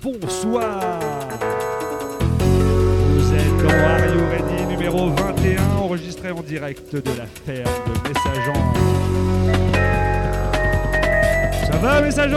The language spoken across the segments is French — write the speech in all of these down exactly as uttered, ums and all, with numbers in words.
bonsoir. Vous êtes dans Are You Ready numéro vingt et un, enregistré en direct de la ferme de Messageant. Ça va, Messageant ?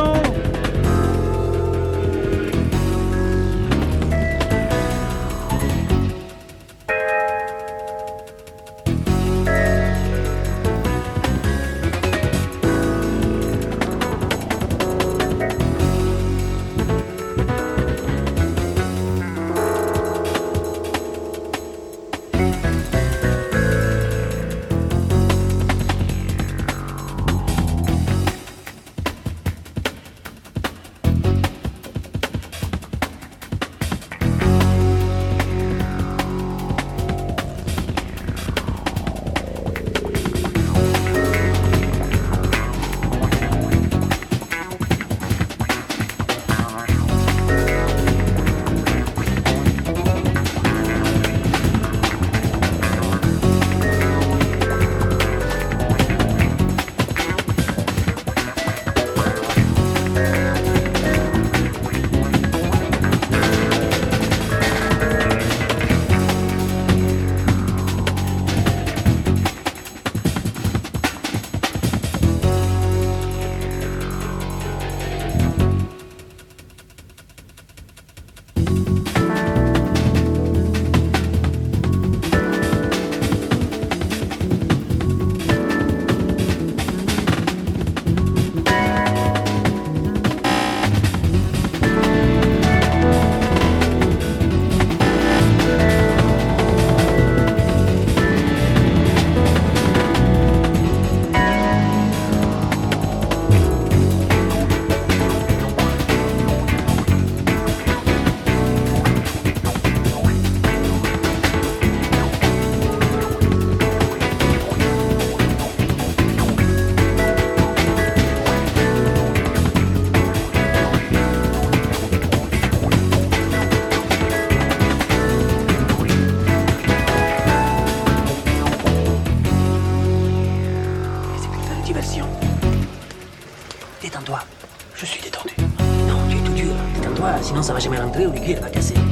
Détends-toi, je suis détendu. Non, tu es tout dur. Détends-toi, sinon ça va jamais rentrer ou l'aiguille elle va casser.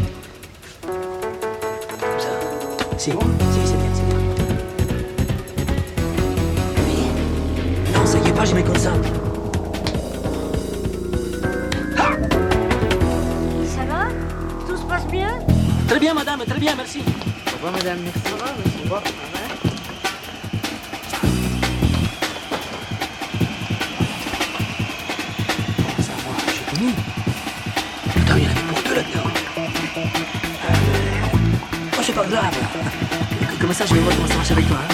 Comme ça. Si, si, c'est bien, c'est bien. Oui. Non, ça y est pas, je me concentre. Ah Ça va? Tout se passe bien? Très bien, madame, très bien, merci. Au revoir, madame, merci. Au revoir, monsieur. Au revoir. Putain, il y en avait pour deux là-dedans. Oh, c'est pas grave. Comme ça, je vais voir comment ça marche avec toi. Hein.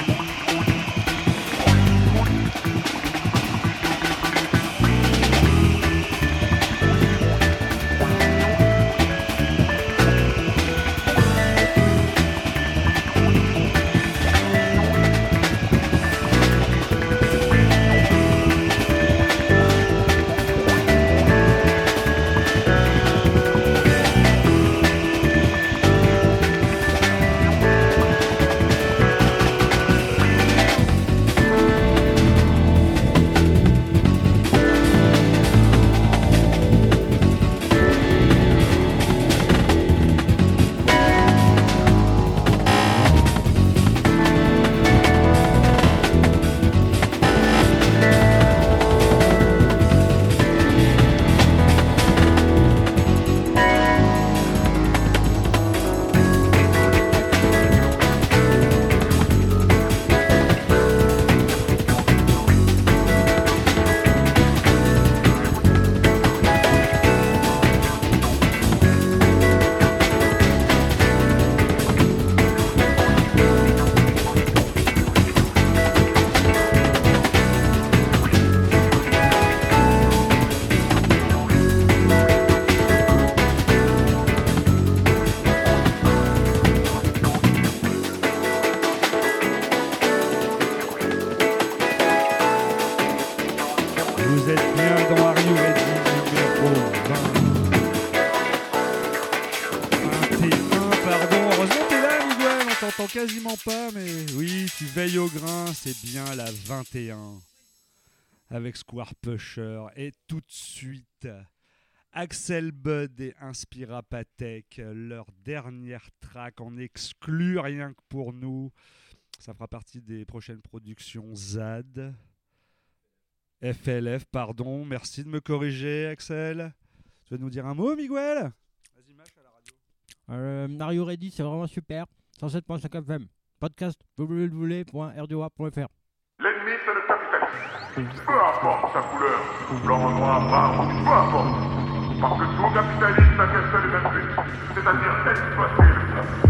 Vous êtes bien dans Are You Ready numéro vingt. vingt et un, pardon. Heureusement t'es là, Miguel, on t'entend quasiment pas, mais oui, tu veilles au grain, c'est bien la vingt et un. Avec Square Pusher. Et tout de suite, Axel Bud et Inspira Patek, leur dernière track en exclu, rien que pour nous. Ça fera partie des prochaines productions Z A D. F L F, pardon. Merci de me corriger, Axel. Tu veux nous dire un mot, Miguel? Vas-y, mâche à la radio. Euh, Are You Ready, c'est vraiment super. cent sept virgule cinq F M. Podcast w w w point r d o a point f r. L'ennemi, c'est le capitalisme. Peu importe sa couleur, blanc, noir, marron, peu importe. Parce que tout capitaliste n'a qu'un seul et même but, c'est-à-dire exploiter le peuple.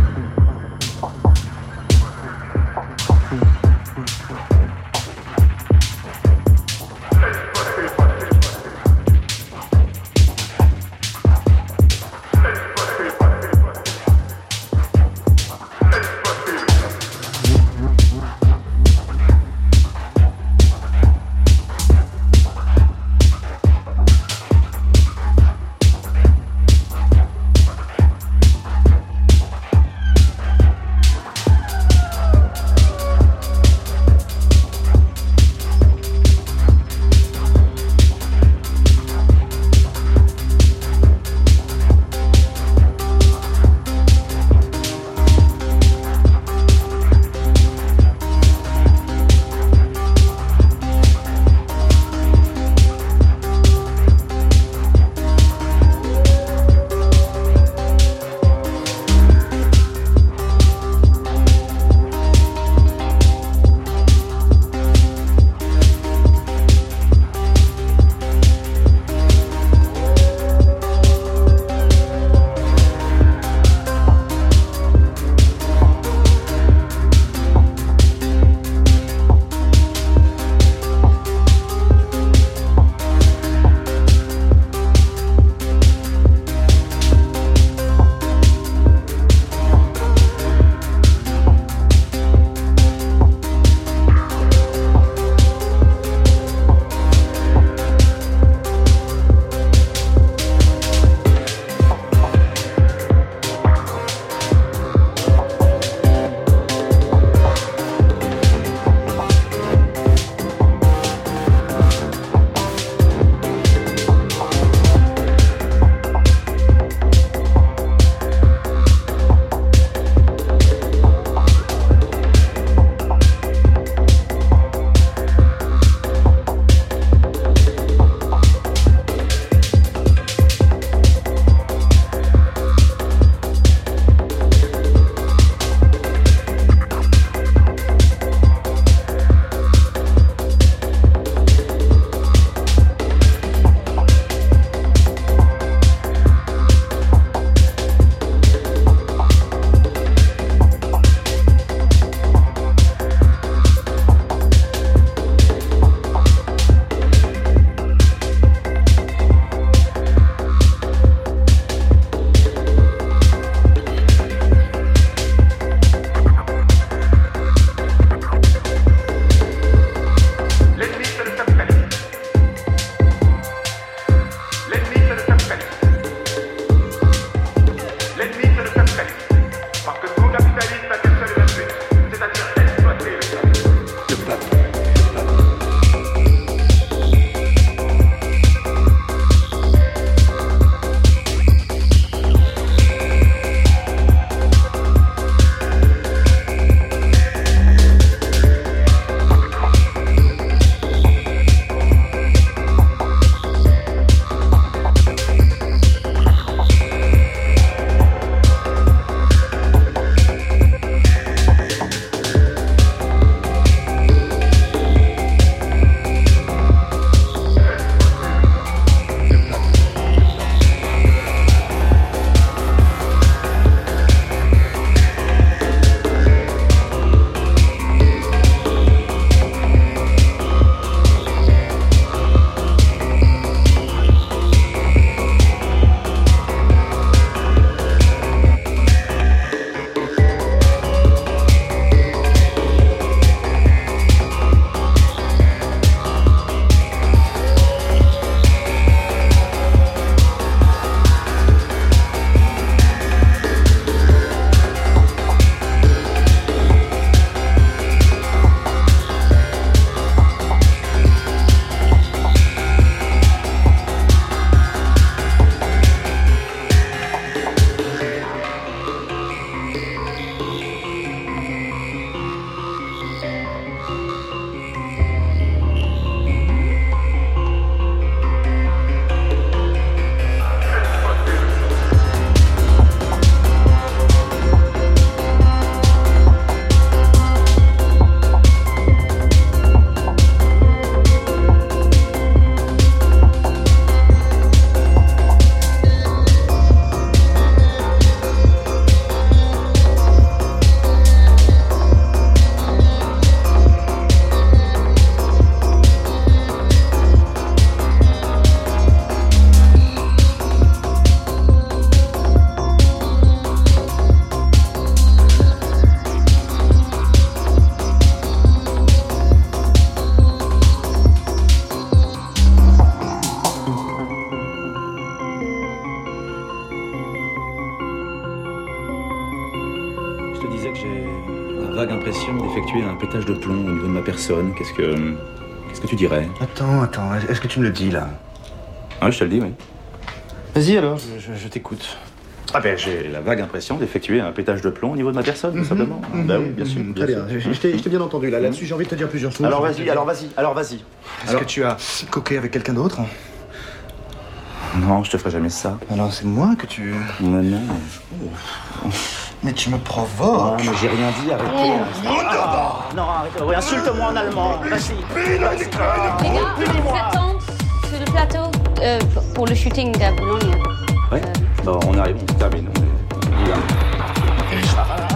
l'impression d'effectuer un pétage de plomb au niveau de ma personne. Qu'est-ce que... Qu'est-ce que tu dirais? Attends, attends, est-ce que tu me le dis, là? Ah, je te le dis, oui. Vas-y, alors, je, je, je t'écoute. Ah ben, j'ai la vague impression d'effectuer un pétage de plomb au niveau de ma personne, tout simplement. Mmh, bah oui, bien sûr. Mmh, très bien, bien. je, je t'ai je t'ai bien entendu, là. Là-dessus, j'ai envie de te dire plusieurs choses. Alors vas-y, alors vas-y, alors vas-y. Est-ce Alors... que tu as coqué avec quelqu'un d'autre? Non, je te ferai jamais ça. Alors, c'est moi que tu... Non, non. Mais tu me provoques. Non, mais j'ai rien dit, arrêtez. Ah, non, arrête. Oui, insulte-moi en allemand. Vas-y. Les gars, vous attendez sur le plateau euh, pour le shooting à Boulogne. Ouais, bon, on arrive, on termine. On est...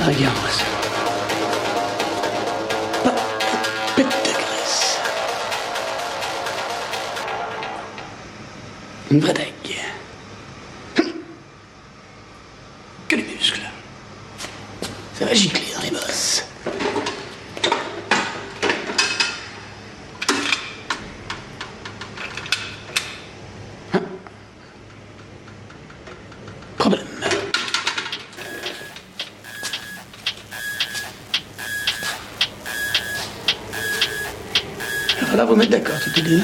la rigueur, moi, ça. Pas de pète de graisse. Une vraie dague. Que les muscles. Ça va gicler dans les bosses. Problème. Il va falloir vous mettre d'accord, toutes les deux.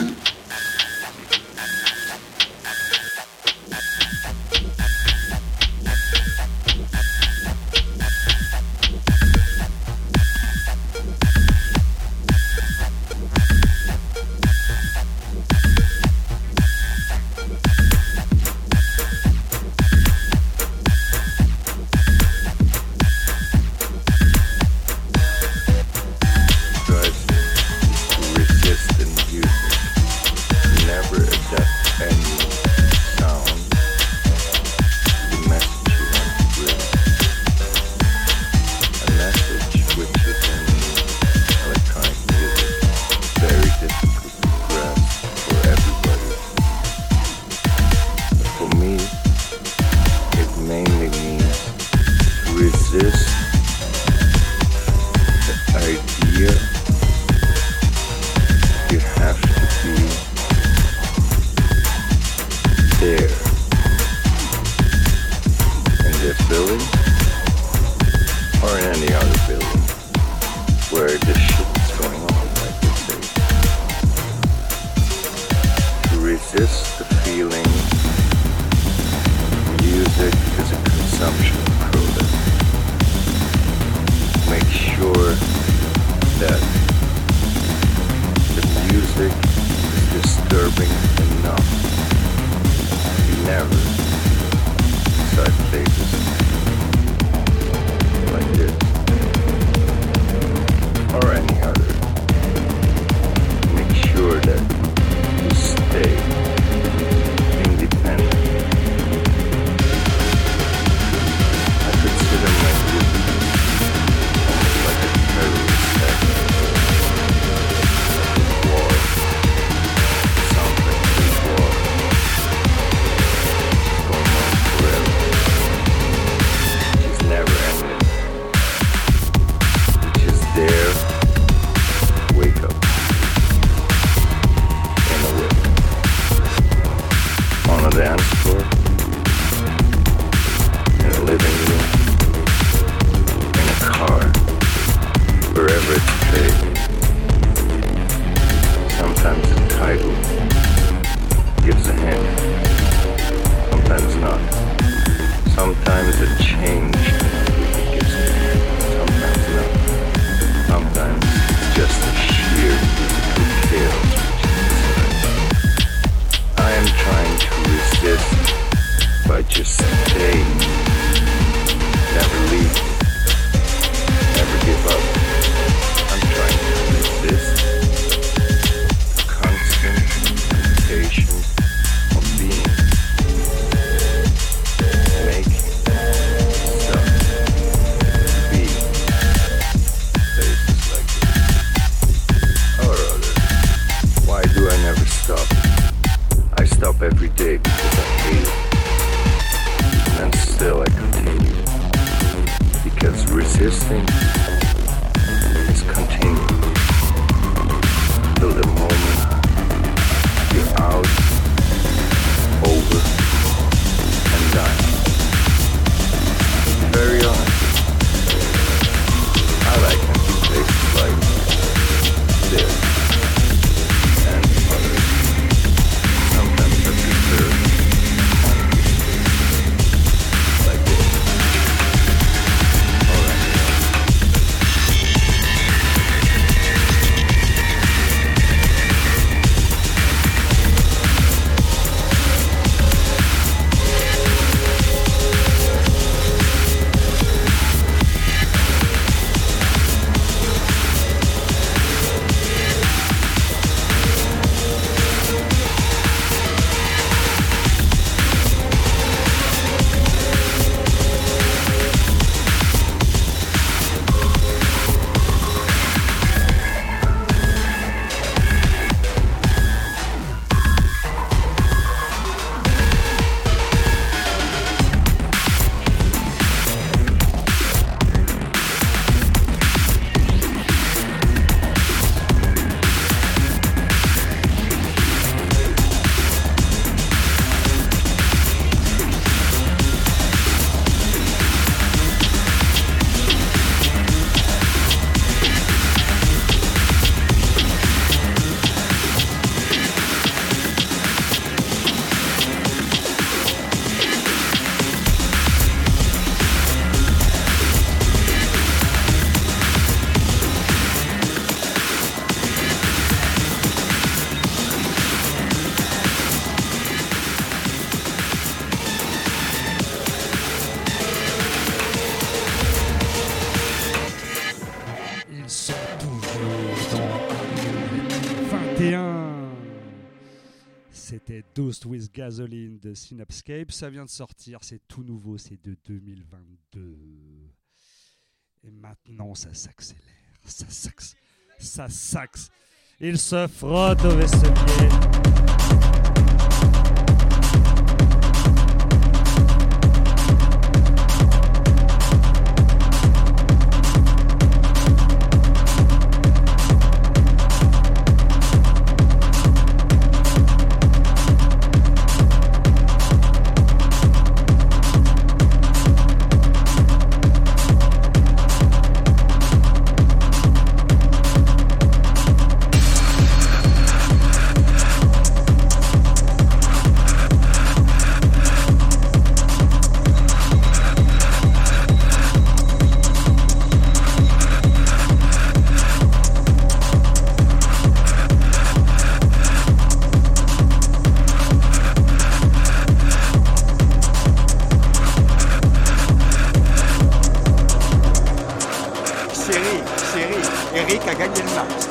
et un. C'était Dosed with Gasoline de Synapscape. Ça vient de sortir, c'est tout nouveau, c'est de deux mille vingt-deux. Et maintenant, ça s'accélère. Ça saxe. Ça saxe. Il se frotte au vaisselier. Eric a gagné le match.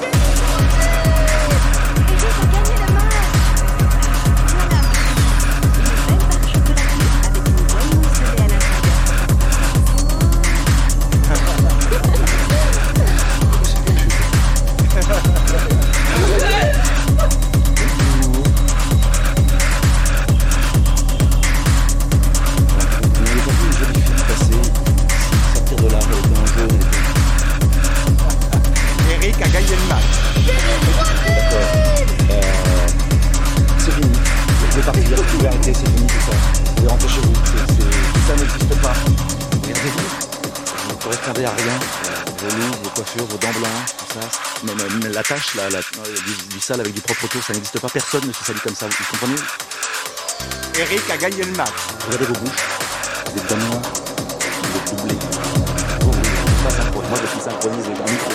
Eric a gagné le match. D'accord. Euh, c'est fini. Je vais partir. Vous pouvez arrêter, c'est fini tout ça. Vous pouvez rentrer chez vous. C'est, c'est, ça n'existe pas. Regardez-vous. Vous ne correspondez à rien. Vos loups, vos coiffures, vos dents blanches, tout ça. Même, même la tâche, la, la, du, du sale avec du propre autour, ça n'existe pas. Personne ne se salit comme ça. Vous comprenez? Eric a gagné le match. Regardez vos bouches. Des dents noires. Des doublés. Vous, vous, vous, pas synchro. Moi, je suis synchronisé dans le micro.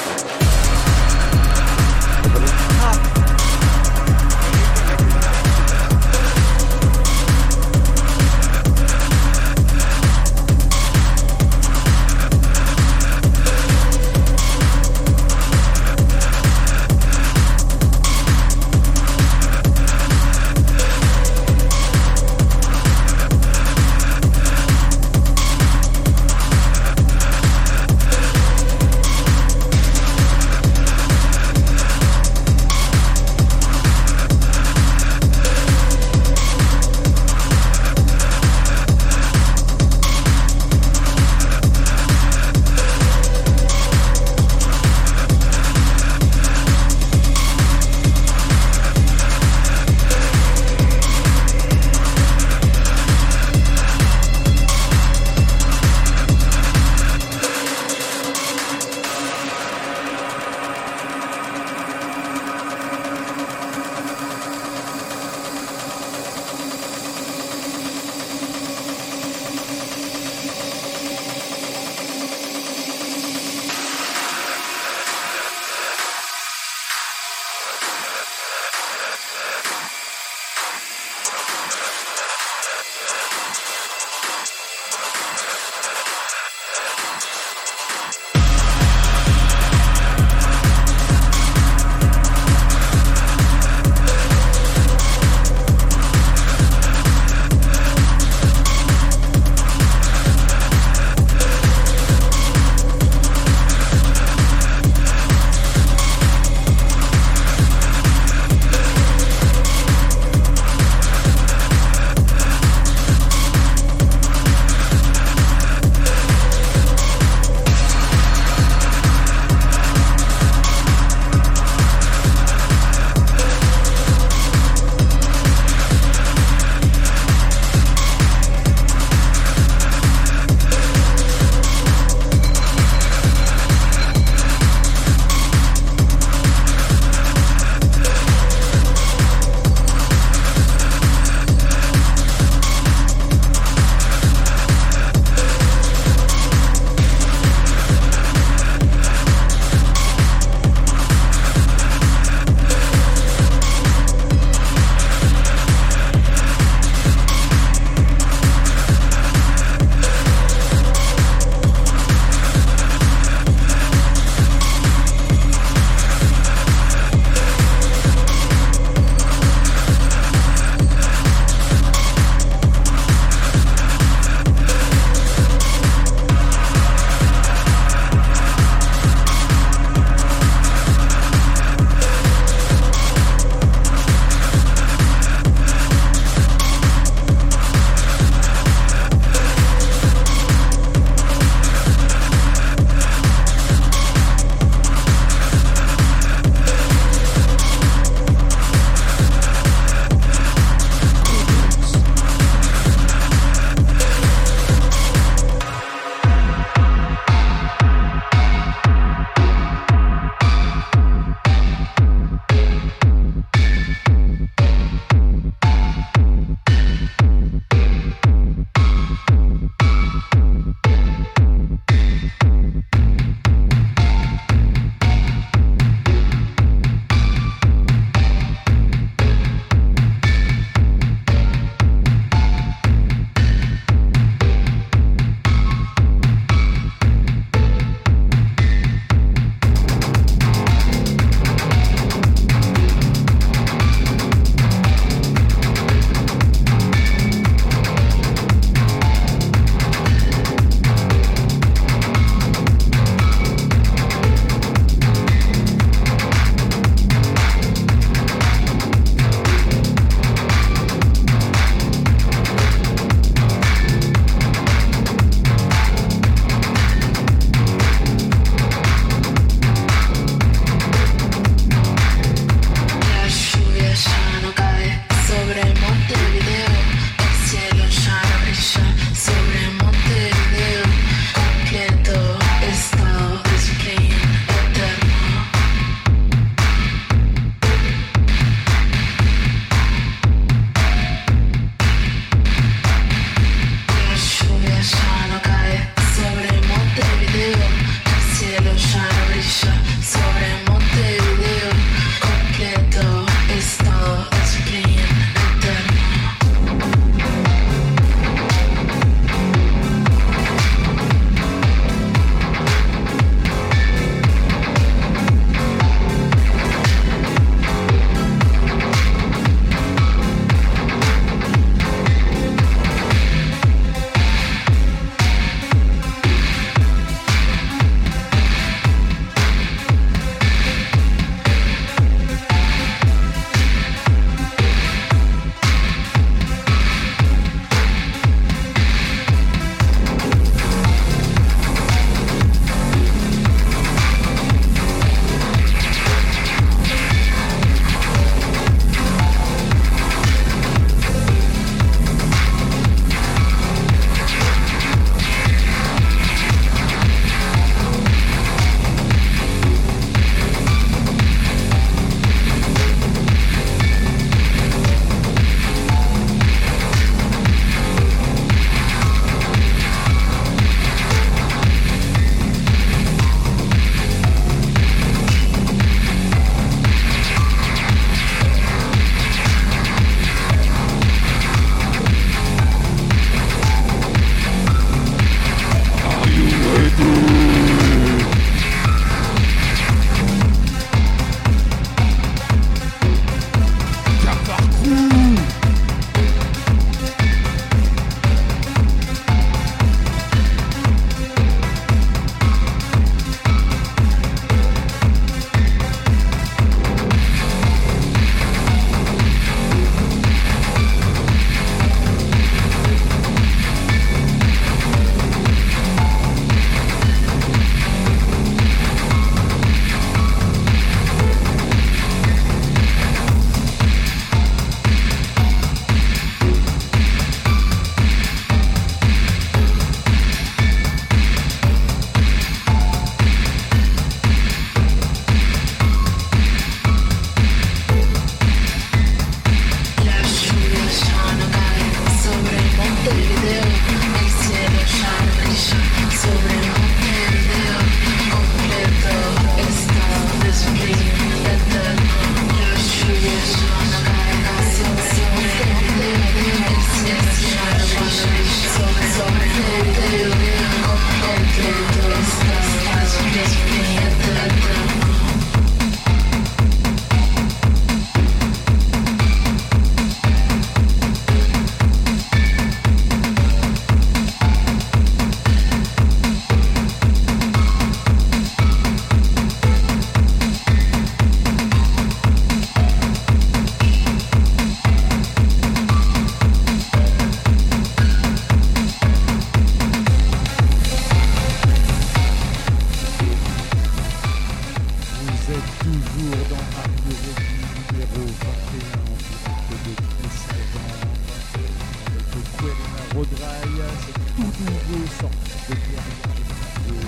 retour dans Mario Redi, numéro vingt et un, en direct de Descendant, avec Quelena Rodrail, c'est tout nouveau sorti de Pierre.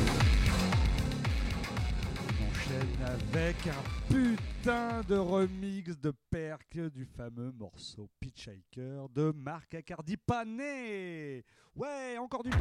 On enchaîne avec un putain de remix de Perk du fameux morceau Hitchhiker de Marc Accardi Pané. Ouais, encore du pain.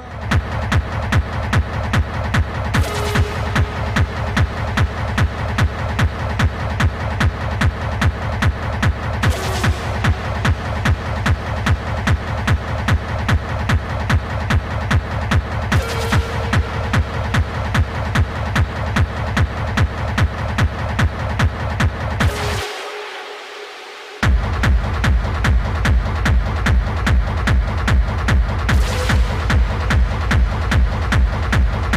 We'll be right back.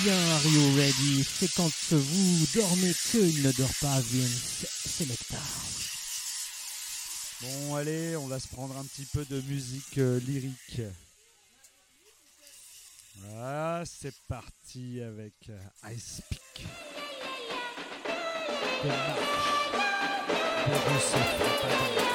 bien, are you ready? C'est quand vous dormez qu'il ne dort pas, Vince Selecta. Bon, allez, on va se prendre un petit peu de musique euh, lyrique. Voilà, c'est parti avec euh, Ice Peak. De marche. De Rousseau.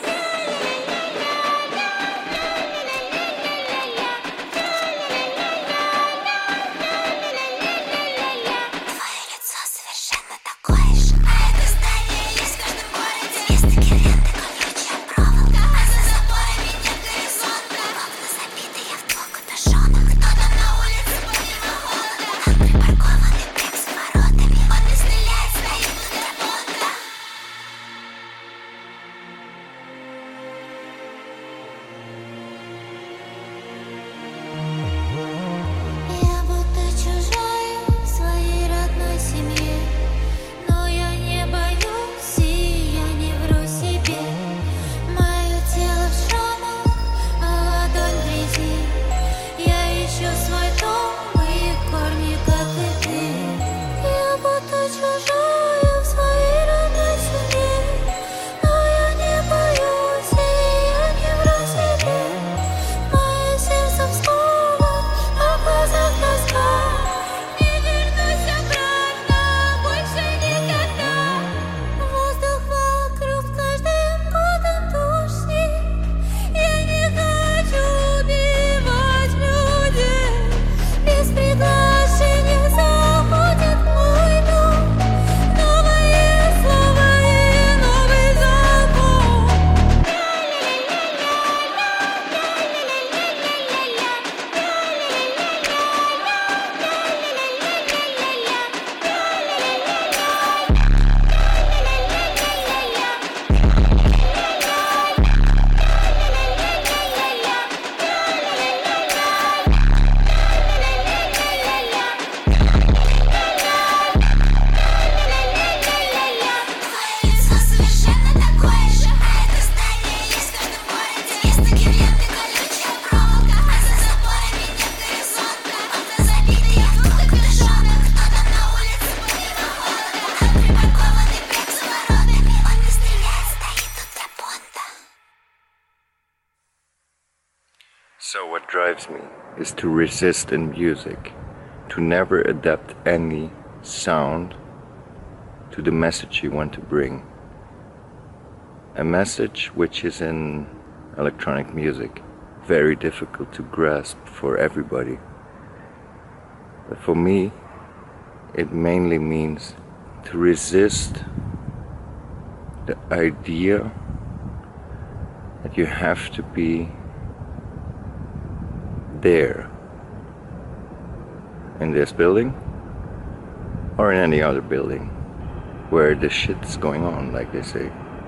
So what drives me is to resist in music, to never adapt any sound to the message you want to bring. A message which is in electronic music, very difficult to grasp for everybody. But for me, it mainly means to resist the idea that you have to be there in this building or in any other building where the shit's going on, like they say.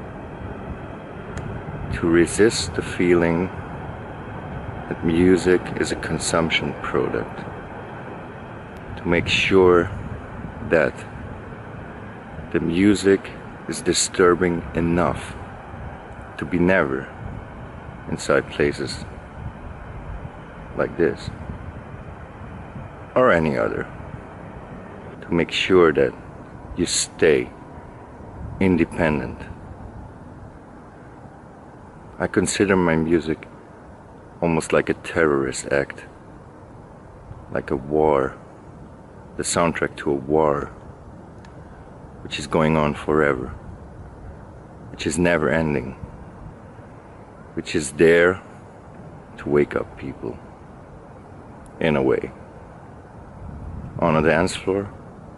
To resist the feeling that music is a consumption product. To make sure that the music is disturbing enough to be never inside places like this or any other. To make sure that you stay independent. I consider my music almost like a terrorist act, like a war, the soundtrack to a war which is going on forever, which is never ending, which is there to wake up people, in a way, on a dance floor,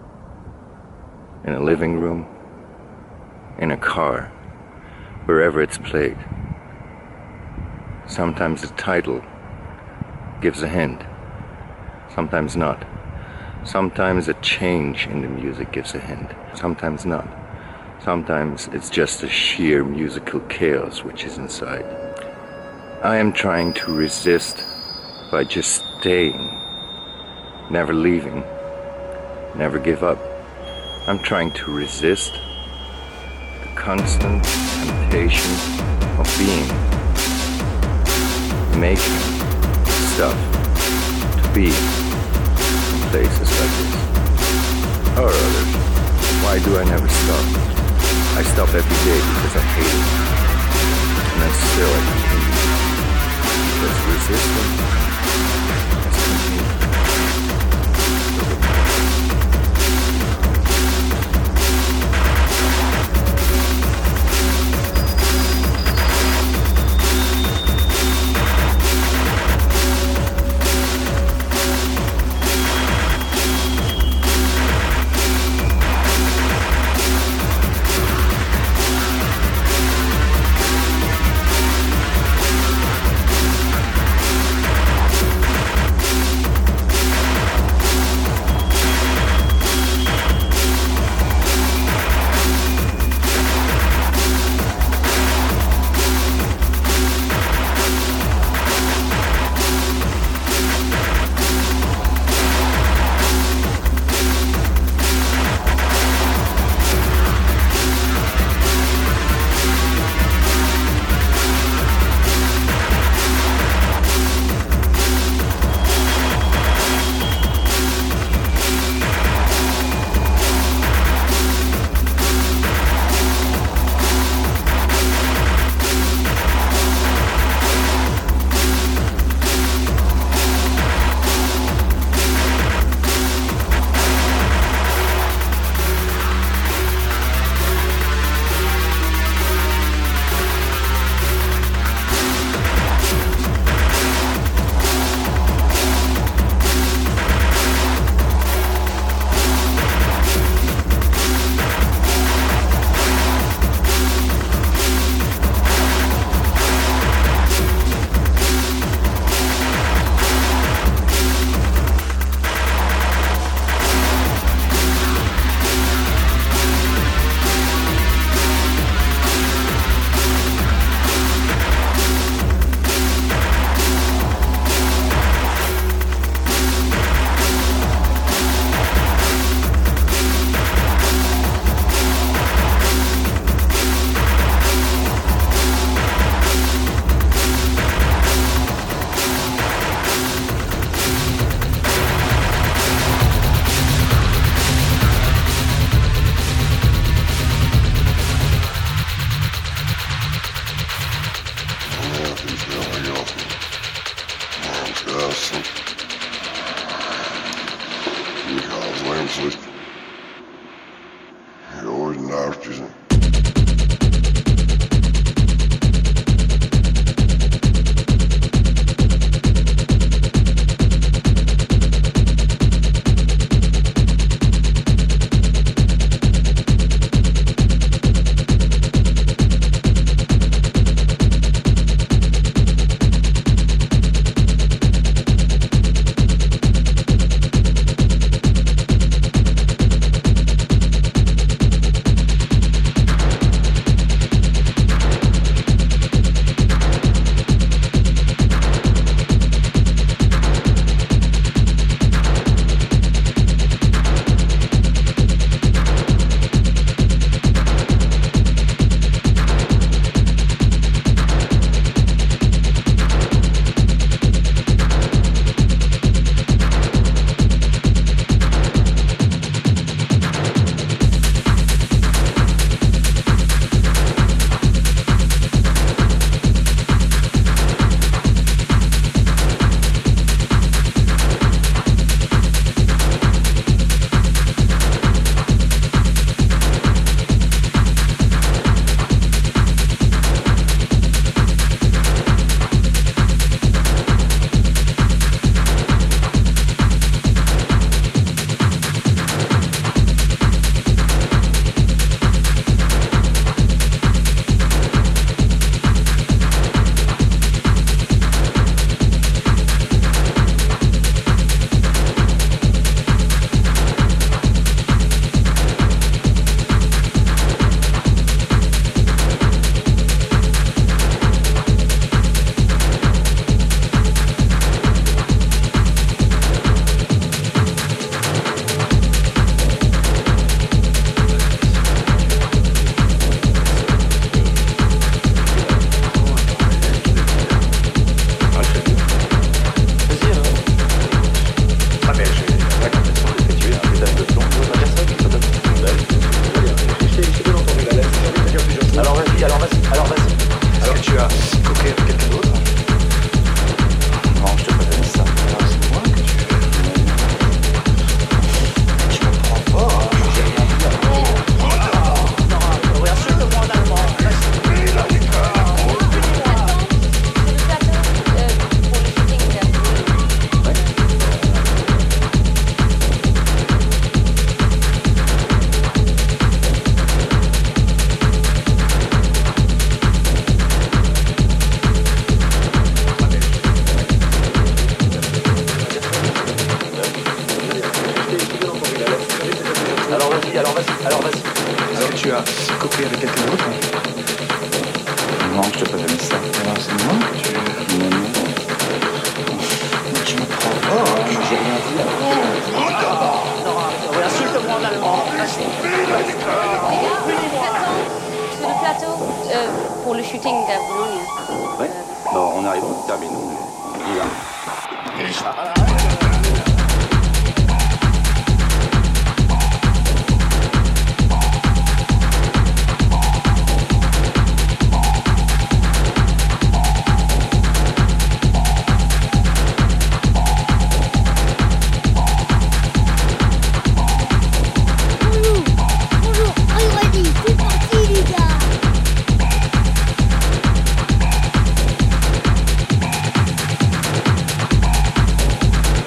in a living room, in a car, wherever it's played. Sometimes the title gives a hint, sometimes not. Sometimes a change in the music gives a hint, sometimes not. Sometimes it's just a sheer musical chaos which is inside. I am trying to resist by just staying, never leaving, never give up. I'm trying to resist the constant temptation of being, making stuff, to be, places like this. Or others. Why do I never stop? I stop every day because I hate it. And then still I continue. Because resistance has continued. comment que je te peux donner ça? Alors c'est moi que tu... Non, non. Mais tu me provoques. J'ai rien dit. Oui, insulte-moi en allemand. Les gars, vous attendez sur le plateau euh, pour le shooting à Boulogne. Ouais. Bon, on arrive, on termine. On y va. Bonjour,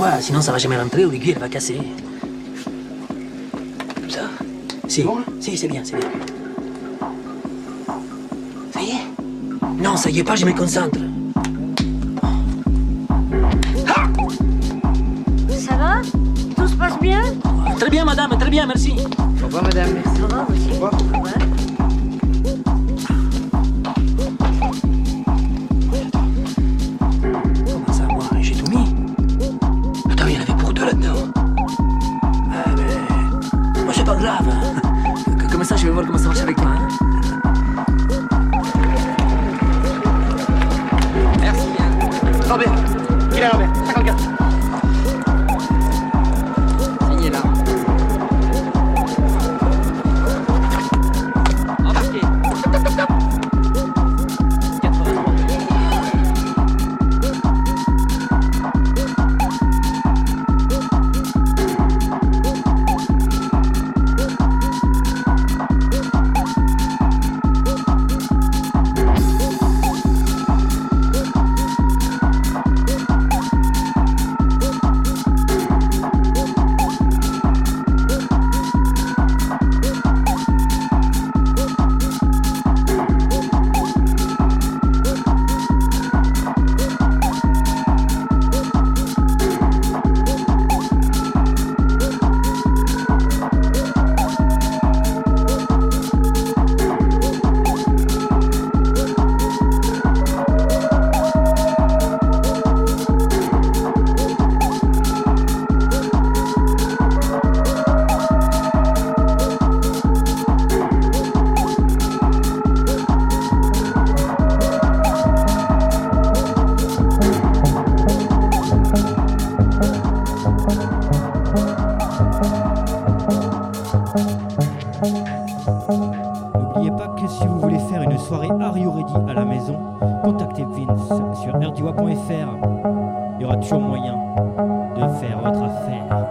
Détends-toi, sinon ça va jamais rentrer ou l'aiguille elle va casser. Comme ça. Si, si, c'est bien, c'est bien. Ça y est? Non, ça y est pas, je me concentre. Ça va? Tout se passe bien? Très bien, madame, très bien, merci. Au revoir, madame, merci. Ça va, monsieur? Au revoir. Ouais. Comment ça, moi? J'ai tout mis. Attends, il y en avait pour deux là-dedans. Ah, mais... Moi, c'est pas grave. Comme ça, je vais voir comment ça marche avec toi. Hein? Merci bien. Robert, il est Robert, cinquante-quatre. Signé là. Embarqué. Top, top, top. quatre-vingt-trois. N'oubliez pas que si vous voulez faire une soirée Are You Ready à la maison, contactez Vince sur erdiwa point f r. Il y aura toujours moyen de faire votre affaire.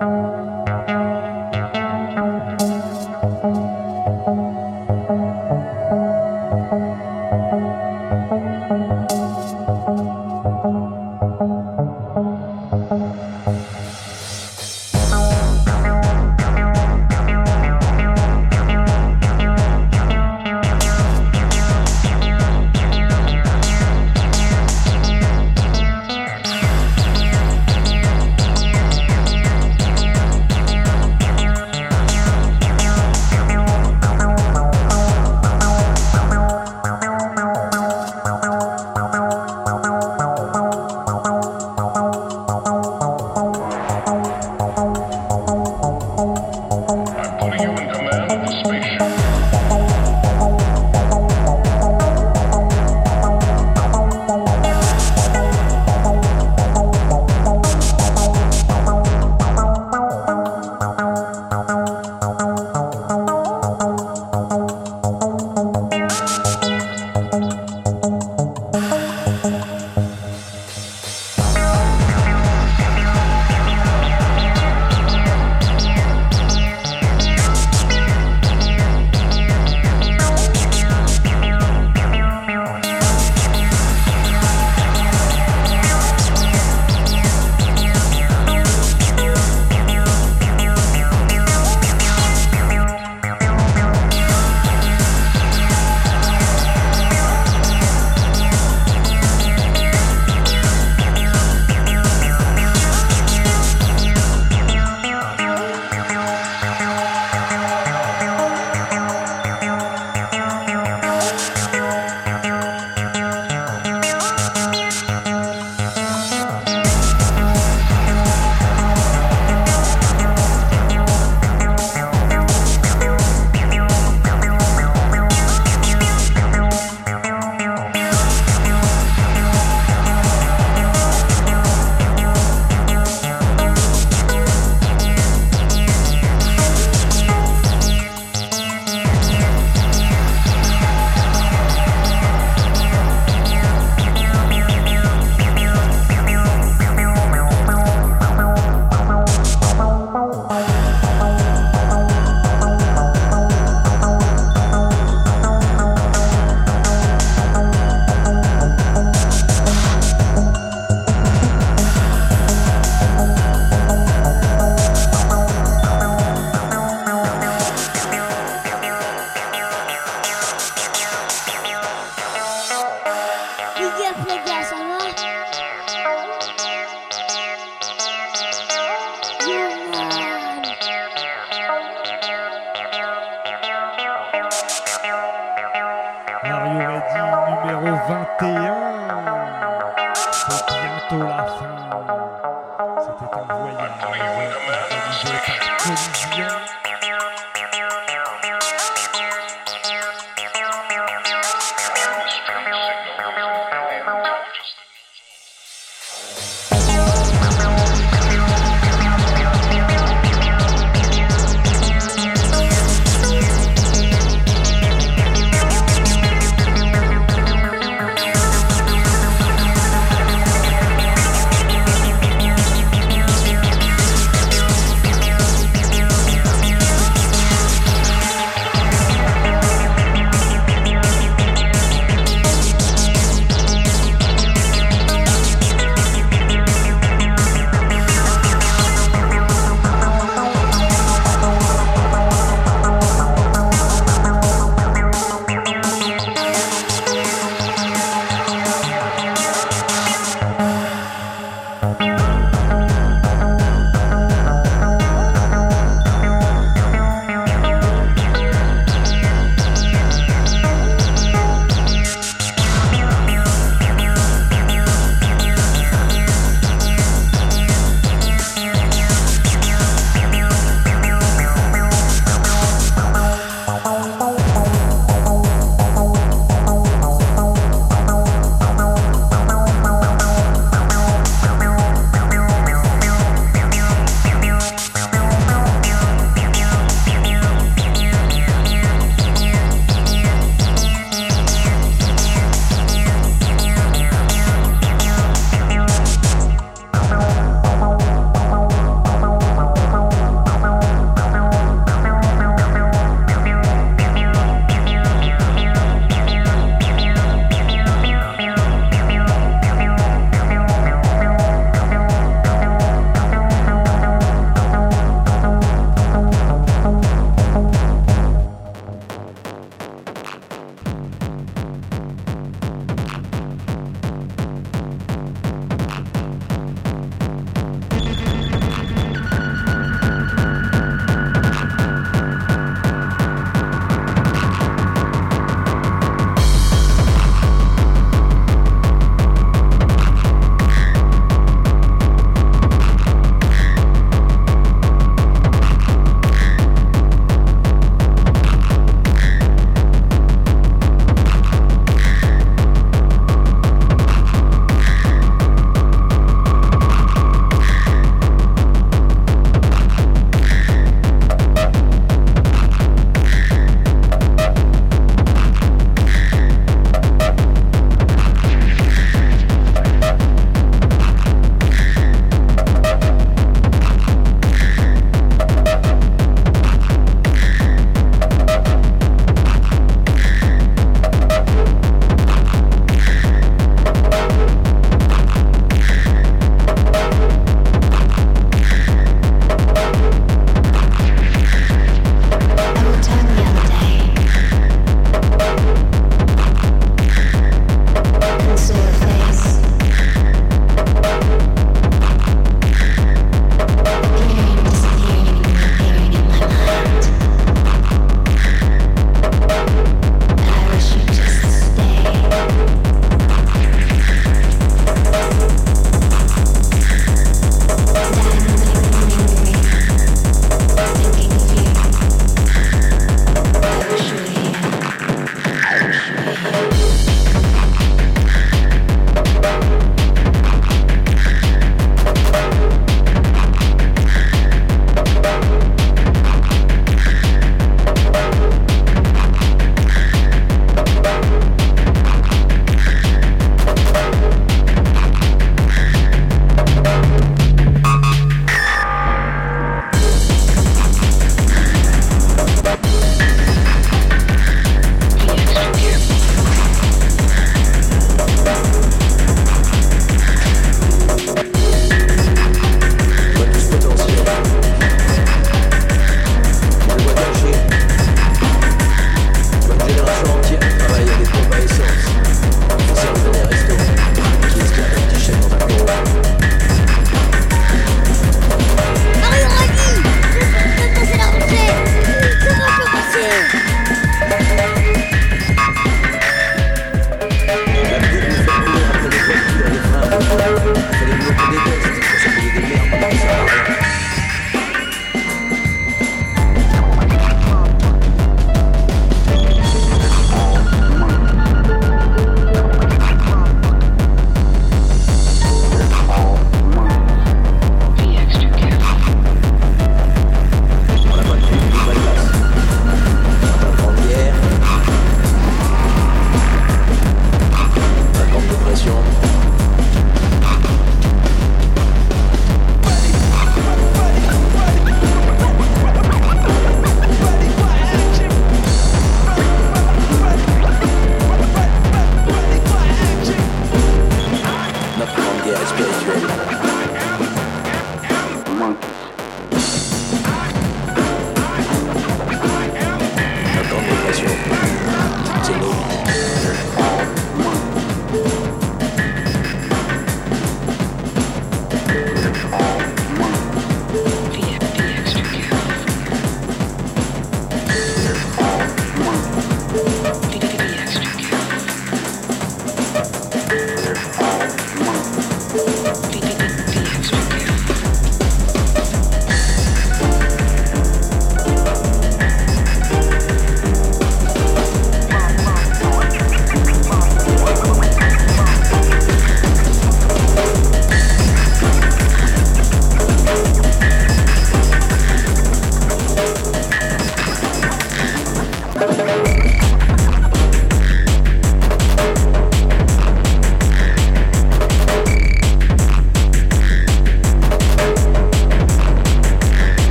et un. C'est bientôt la fin. C'était un voyage organisé par Collision.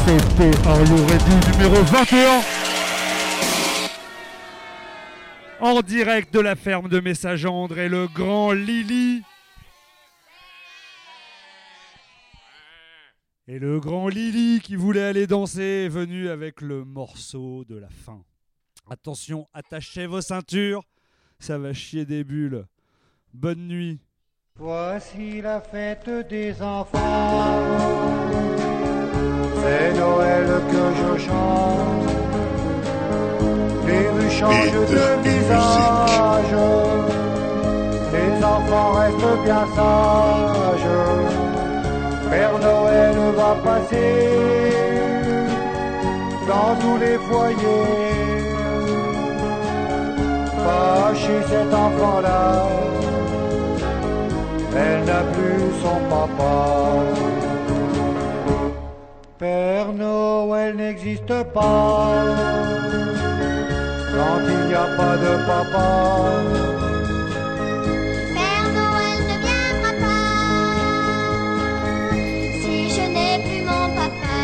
C'était Are You Ready numéro vingt et un. En direct de la ferme de Messagendre et le grand Lily. Et le grand Lily qui voulait aller danser est venu avec le morceau de la fin. Attention, attachez vos ceintures, ça va chier des bulles. Bonne nuit. Voici la fête des enfants, c'est Noël que je chante. Les rues changent de visage, les enfants restent bien sages. Père Noël va passer dans tous les foyers, pas chez cet enfant-là, elle n'a plus son papa. Père Noël n'existe pas quand il n'y a pas de papa. Père Noël ne viendra pas si je n'ai plus mon papa.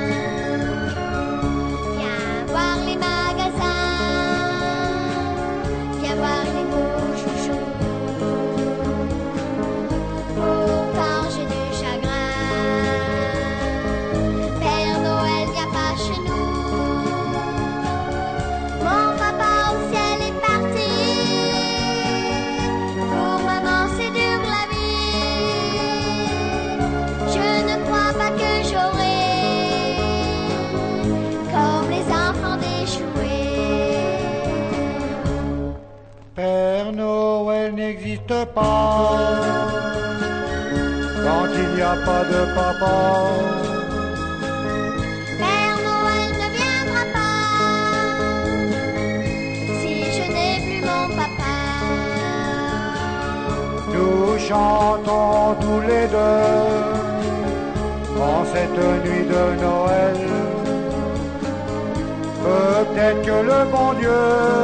Viens voir les magasins, viens voir les beaux chouchous. Pourtant j'ai du chagrin, Père Noël vient pas chez nous. Mon papa au ciel est parti, pour maman c'est dur la vie. Je ne crois pas que j'aurai, comme les enfants des jouets. Père Noël n'existe pas quand il n'y a pas de papa. Père Noël ne viendra pas si je n'ai plus mon papa. Nous chantons tous les deux en cette nuit de Noël. Peut-être que le bon Dieu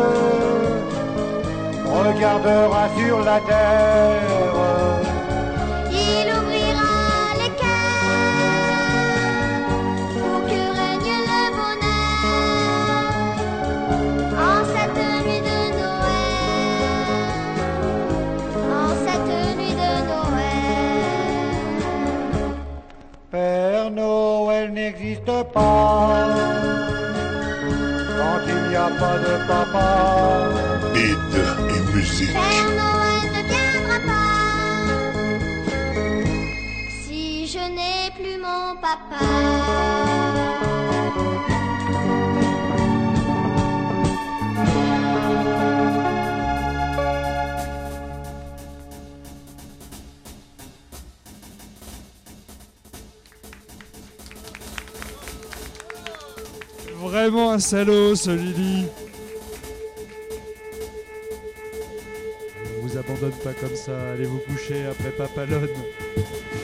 regardera sur la terre. Il ouvrira les cœurs pour que règne le bonheur en cette nuit de Noël, en cette nuit de Noël. Père Noël n'existe pas quand il n'y a pas de papa. Beat et musique. Père Noël ne viendra pas si je n'ai plus mon papa. Vraiment un salaud ce Lily. On vous abandonne pas comme ça, allez vous coucher après Papalone.